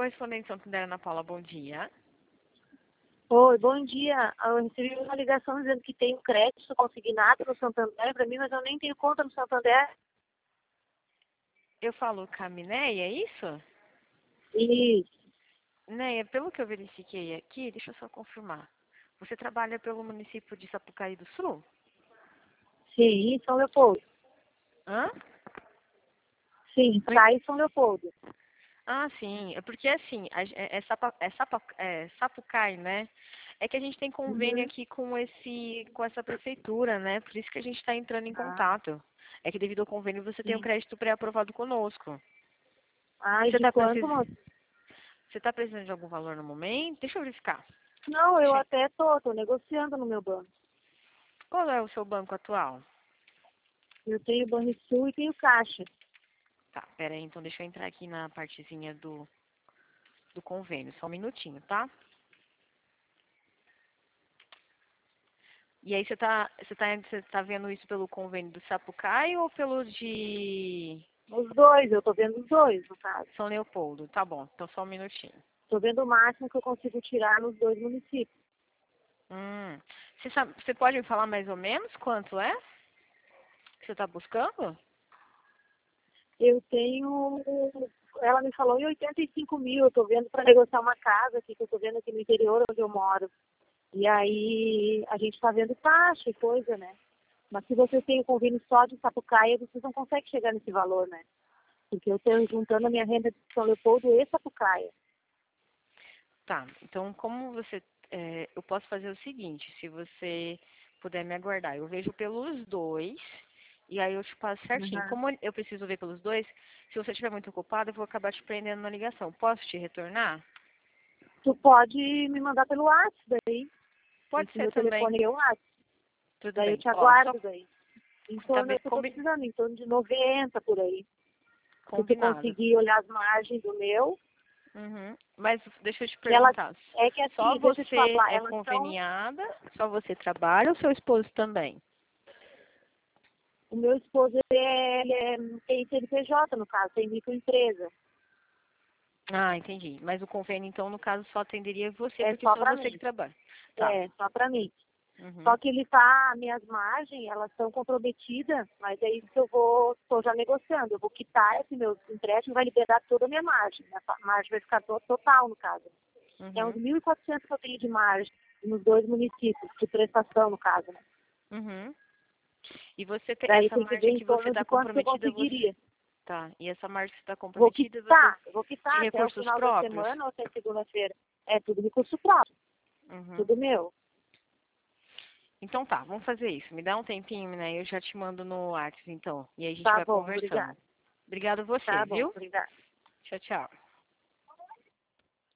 Correspondente Santander, Ana Paula, bom dia. Oi, bom dia. Eu recebi uma ligação dizendo que tem crédito consignado no Santander para mim, mas eu nem tenho conta no Santander. Eu falo com a Mineia, é isso? E Mineia, pelo que eu verifiquei aqui, deixa eu só confirmar. Você trabalha pelo município de Sapucaí do Sul? sim, São Leopoldo. Hã? Sim, praia em São Leopoldo. Ah, sim. É porque assim, Sapucaí, né? É que a gente tem convênio Uhum. aqui com essa prefeitura, né? Por isso que a gente está entrando em Ah, contato. É que devido ao convênio você tem o sim. crédito pré-aprovado conosco. Ai, Você de está quanto, moço? precisando de algum valor no momento? Deixa eu verificar. Não, eu Deixa eu- até tô negociando no meu banco. Qual é o seu banco atual? Eu tenho Banrisul e tenho Caixa. Tá, pera aí, então deixa eu entrar aqui na partezinha do convênio. Só um minutinho, tá? E aí você tá vendo isso pelo convênio do Sapucaí ou pelo de Os dois, eu tô vendo os dois, no caso. São Leopoldo? Tá bom, então só um minutinho. Tô vendo o máximo que eu consigo tirar nos dois municípios. Você pode me falar mais ou menos quanto é que você está buscando? Eu tenho. Ela me falou em 85 mil. Eu tô vendo para negociar uma casa aqui, que eu tô vendo aqui no interior onde eu moro. E aí a gente está vendo taxa e coisa, né? Mas se você tem o convênio só de Sapucaia, vocês não conseguem chegar nesse valor, né? Porque eu estou juntando a minha renda de São Leopoldo e Sapucaia. Tá, então eu posso fazer o seguinte, se você puder me aguardar, eu vejo pelos dois e aí eu te passo certinho. Uhum. Como eu preciso ver pelos dois, se você estiver muito ocupado, eu vou acabar te prendendo na ligação. Posso te retornar? Tu pode me mandar pelo WhatsApp daí. Pode Esse ser meu também. telefone é o WhatsApp. Tudo Daí eu bem. te Ó, só aguardo daí. Em tá torno, bem, eu estou precisando, em torno de 90 por aí. Se tu combinado. conseguir olhar as margens do meu, Uhum. Mas deixa eu te elas perguntar. é que Só assim, deixa eu te você falar, é elas são. conveniada? Só você trabalha ou seu esposo também? O meu esposo tem CNPJ, no caso, tem microempresa. Ah, entendi. Mas o convênio, então, no caso, só atenderia você, É porque só só para você que mim. trabalha. Tá. É, só para mim. Uhum. Só que ele tá, minhas margens, elas estão comprometidas, mas é isso que estou já negociando. Eu vou quitar esse meu empréstimo, vai liberar toda a minha margem. Minha margem vai ficar total, no caso. É uns Uhum. 1.400 que eu tenho de margem nos dois municípios, de prestação, no caso, né? Uhum. E você tem Daí essa tem que ver margem em que você torno está de quanto que eu comprometida, você. conseguiria. Tá. E essa margem que você está Vou comprometida, você. quitar, eu vou De quitar até o recursos final da próprios? semana ou até segunda-feira. É tudo recurso próprio, Uhum. tudo meu. Então tá, vamos fazer isso. Me dá um tempinho, né? Eu já te mando no WhatsApp, então. E aí a gente Tá vai bom, conversando. obrigada. Obrigada a você, Tá bom, viu? obrigada. Tchau, tchau.